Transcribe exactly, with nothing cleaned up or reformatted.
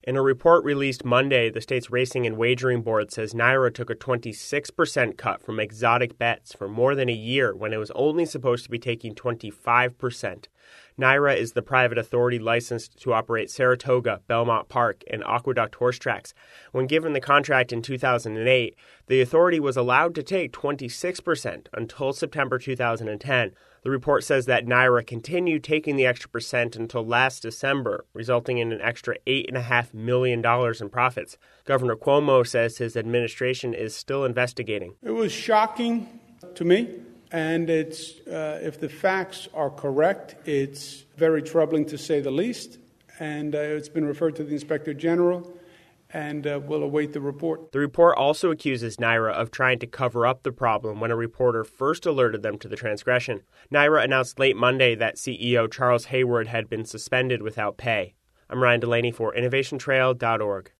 In a report released Monday, the state's Racing and Wagering Board says NYRA took a twenty-six percent cut from exotic bets for more than a year when it was only supposed to be taking twenty-five percent. NYRA is the private authority licensed to operate Saratoga, Belmont Park, and Aqueduct horse tracks. When given the contract in two thousand eight, the authority was allowed to take twenty-six percent until September two thousand ten. The report says that NYRA continued taking the extra percent until last December, resulting in an extra eight point five million dollars in profits. Governor Cuomo says his administration is still investigating. It was shocking to me, and it's uh, if the facts are correct, it's very troubling to say the least, and uh, it's been referred to the Inspector General, and uh, we'll await the report. The report also accuses NYRA of trying to cover up the problem when a reporter first alerted them to the transgression. NYRA announced late Monday that C E O Charles Hayward had been suspended without pay. I'm Ryan Delaney for innovation trail dot org.